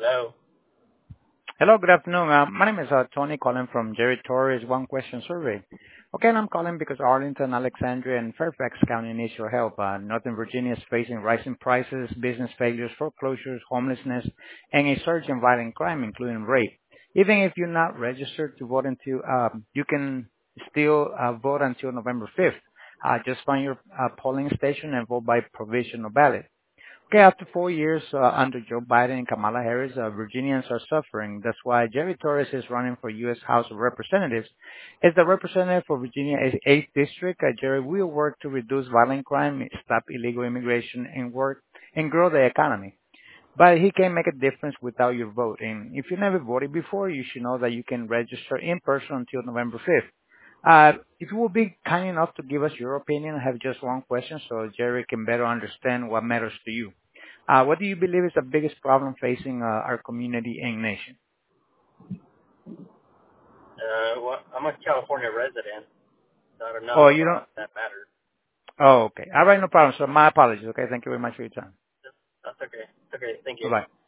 Hello. Hello, good afternoon. My name is Tony calling from Jerry Torres One Question Survey. Okay, and I'm calling because Arlington, Alexandria, and Fairfax County needs your help. Northern Virginia is facing rising prices, business failures, foreclosures, homelessness, and a surge in violent crime, including rape. Even if you're not registered to vote until, you can still vote until November 5th. Just find your polling station and vote by provisional ballot. Okay, after 4 years under Joe Biden and Kamala Harris, Virginians are suffering. That's why Jerry Torres is running for U.S. House of Representatives. As the representative for Virginia's 8th District, Jerry will work to reduce violent crime, stop illegal immigration, and work and grow the economy. But he can make a difference without your vote. And if you never voted before, you should know that you can register in person until November 5th. If you will be kind enough to give us your opinion, I have just one question so Jerry can better understand what matters to you. What do you believe is the biggest problem facing our community and nation? Well, I'm a California resident, so I don't Oh, know if you don't? that matters. Oh, okay. All right, no problem. So my apologies. Okay, thank you very much for your time. That's okay. It's okay. Thank you. Bye-bye.